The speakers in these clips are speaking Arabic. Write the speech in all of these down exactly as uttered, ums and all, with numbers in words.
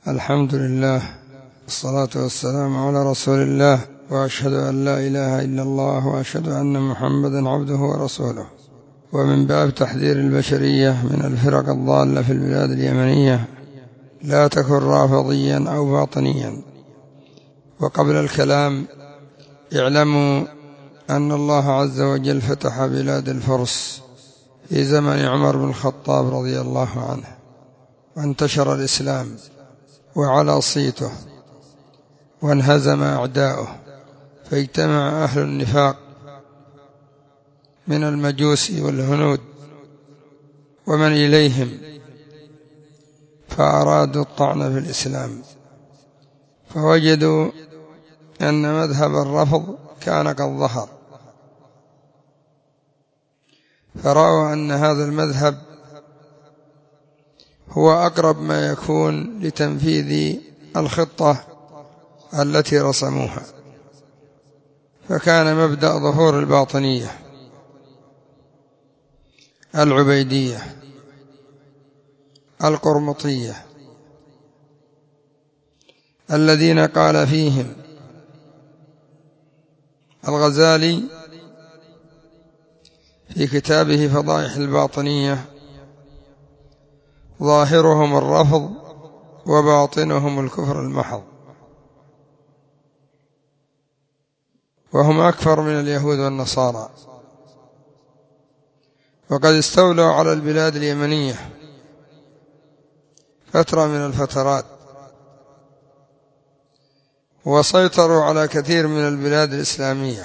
الحمد لله والصلاة والسلام على رسول الله، وأشهد أن لا إله إلا الله، وأشهد أن محمدا عبده ورسوله. ومن باب تحذير البشرية من الفرق الضالة في البلاد اليمنية، لا تكن رافضيا أو باطنيا. وقبل الكلام اعلموا أن الله عز وجل فتح بلاد الفرس في زمن عمر بن الخطاب رضي الله عنه، وانتشر الإسلام وعلى صيته وانهزم أعداؤه، فاجتمع أهل النفاق من المجوس والهنود ومن إليهم، فأرادوا الطعن في الإسلام، فوجدوا أن مذهب الرفض كان قد ظهر، فرأوا أن هذا المذهب هو أقرب ما يكون لتنفيذ الخطة التي رسموها. فكان مبدأ ظهور الباطنية العبيدية القرمطية الذين قال فيهم الغزالي في كتابه فضائح الباطنية: ظاهرهم الرفض وباطنهم الكفر المحض. وهم أكثر من اليهود والنصارى، وقد استولوا على البلاد اليمنية فترة من الفترات، وسيطروا على كثير من البلاد الإسلامية.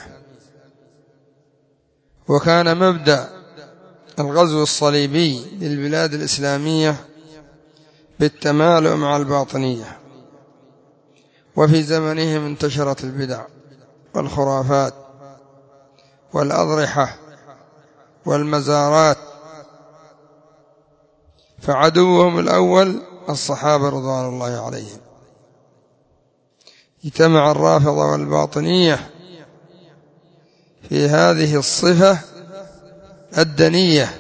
وكان مبدأ الغزو الصليبي للبلاد الإسلامية بالتمالؤ مع الباطنية. وفي زمنهم انتشرت البدع والخرافات والأضرحة والمزارات، فعدوهم الأول الصحابة رضوان الله عليهم. اجتمع الرافضة والباطنية في هذه الصفة الدنية: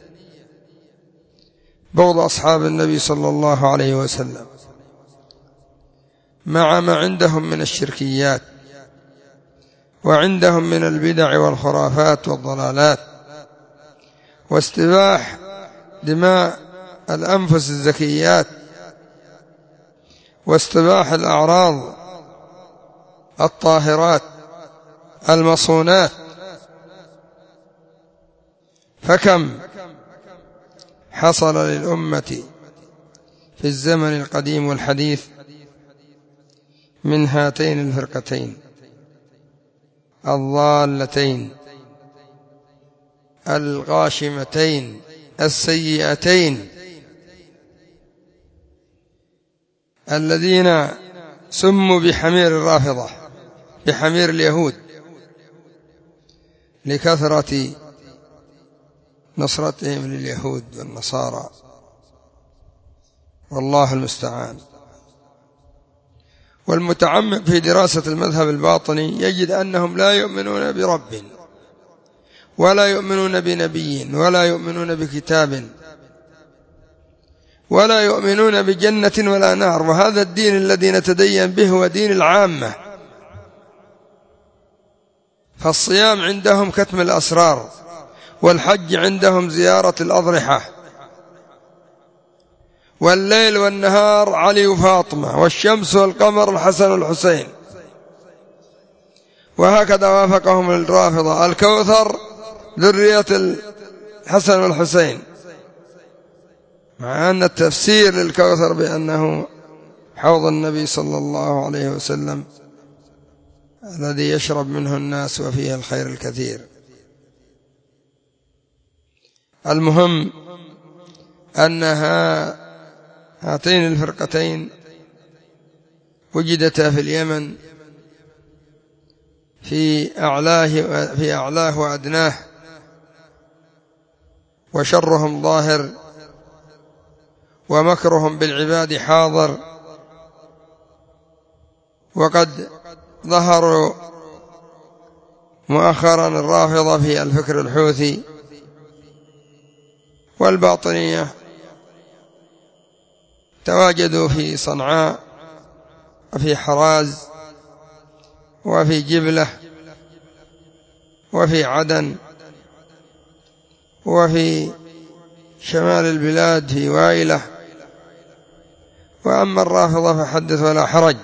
بغض أصحاب النبي صلى الله عليه وسلم، مع ما عندهم من الشركيات وعندهم من البدع والخرافات والضلالات، واستباح دماء الأنفس الزكيات، واستباح الأعراض الطاهرات المصونات. فكم حصل للأمة في الزمن القديم والحديث من هاتين الفرقتين الضالتين الغاشمتين السيئتين، الذين سموا بحمير الرافضة، بحمير اليهود، لكثرة نصرتهم لليهود والنصارى، والله المستعان. والمتعمق في دراسة المذهب الباطني يجد أنهم لا يؤمنون برب، ولا يؤمنون بنبي، ولا يؤمنون بكتاب، ولا يؤمنون بجنة ولا نار. وهذا الدين الذي نتدين به هو دين العامة. فالصيام عندهم كتم الأسرار، والحج عندهم زيارة الأضرحة، والليل والنهار علي وفاطمة، والشمس والقمر الحسن والحسين. وهكذا وافقهم الرافضة: الكوثر ذرية الحسن والحسين، مع أن التفسير للكوثر بأنه حوض النبي صلى الله عليه وسلم الذي يشرب منه الناس وفيه الخير الكثير. المهم أنها هاتين الفرقتين وجدتا في اليمن في أعلاه في أعلاه وأدناه، وشرهم ظاهر ومكرهم بالعباد حاضر. وقد ظهروا مؤخرا الرافضة في الفكر الحوثي، والباطنية تواجدوا في صنعاء وفي حراز وفي جبلة وفي عدن وفي شمال البلاد في وايلة. وأما الرافضة فحدث ولا حرج.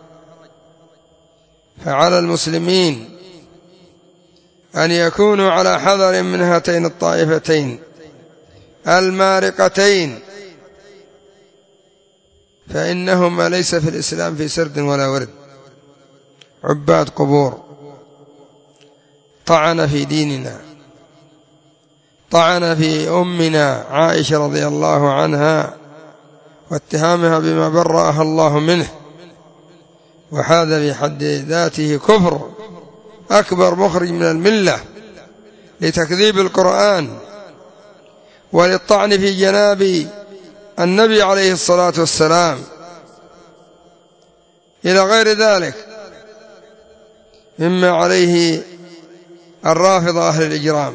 فعلى المسلمين أن يكونوا على حذر من هاتين الطائفتين المارقتين، فإنهما ليس في الإسلام في سرد ولا ورد. عباد قبور، طعن في ديننا، طعن في أمنا عائشة رضي الله عنها واتهامها بما برأها الله منه، وهذا في حد ذاته كفر أكبر مخرج من الملة لتكذيب القرآن وللطعن في جناب النبي عليه الصلاة والسلام إلى غير ذلك مما عليه الرافضة أهل الإجرام،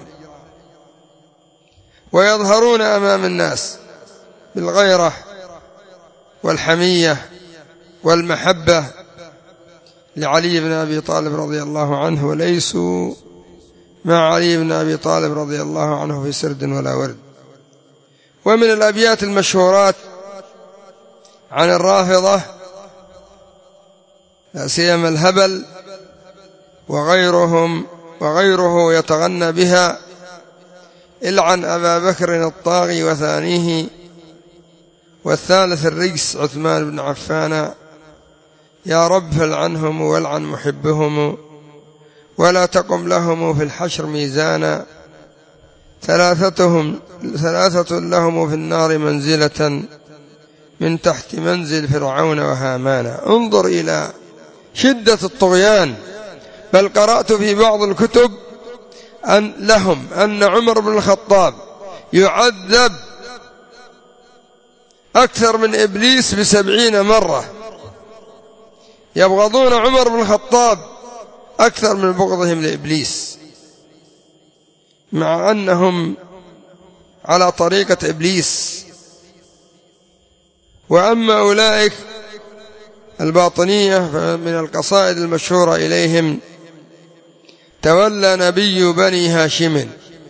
ويظهرون أمام الناس بالغيرة والحمية والمحبة لعلي بن أبي طالب رضي الله عنه، وليسوا مع علي بن أبي طالب رضي الله عنه في سرد ولا ورد. ومن الأبيات المشهورات عن الرافضة لا سيما الهبل وغيرهم وغيره يتغنى بها: العن أبا بكر الطاغي وثانيه، والثالث الرجس عثمان بن عفان، يا رب فالعنهم والعن محبهم، ولا تقم لهم في الحشر ميزانا، ثلاثتهم ثلاثة لهم في النار منزلة من تحت منزل فرعون وهامان. انظر إلى شدة الطغيان. بل قرأت في بعض الكتب أن لهم أن عمر بن الخطاب يعذب أكثر من إبليس بسبعين مرة. يبغضون عمر بن الخطاب أكثر من بغضهم لإبليس، مع أنهم على طريقة إبليس. وأما أولئك الباطنية فمن القصائد المشهورة إليهم: تولى نبي بني هاشم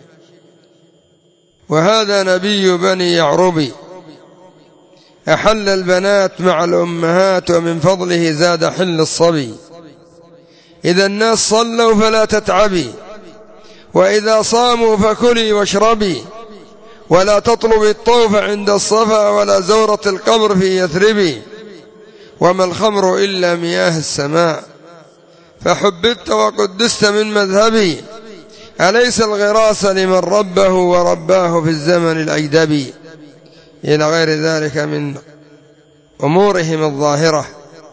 وهذا نبي بني يعرب، أحل البنات مع الأمهات ومن فضله زاد حل الصبي، إذا الناس صلوا فلا تتعبي وإذا صاموا فكلي واشربي، ولا تطلبي الطوف عند الصفا ولا زورة القبر في يثرب، وما الخمر إلا مياه السماء فحببت وقدست من مذهبي، أليس الغراس لمن ربه ورباه في الزمن الأيدبي، إلى غير ذلك من أمورهم الظاهرة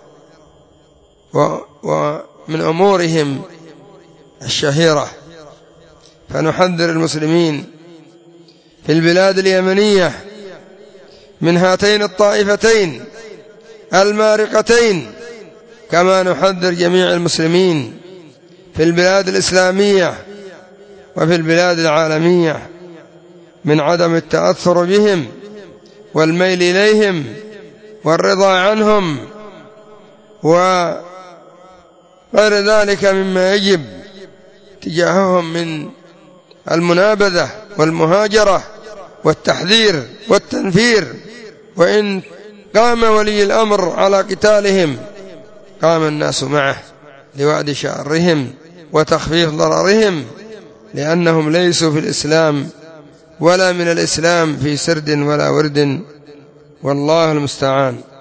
ومن أمورهم الشهيرة. فنحذر المسلمين في البلاد اليمنية من هاتين الطائفتين المارقتين، كما نحذر جميع المسلمين في البلاد الإسلامية وفي البلاد العالمية من عدم التأثر بهم والميل إليهم والرضا عنهم وغير ذلك مما يجب تجاههم من المنابذة والمهاجرة والتحذير والتنفير. وإن قام ولي الأمر على قتالهم قام الناس معه لوعد شرهم وتخفيف ضررهم، لأنهم ليسوا في الإسلام ولا من الإسلام في سرد ولا ورد، والله المستعان.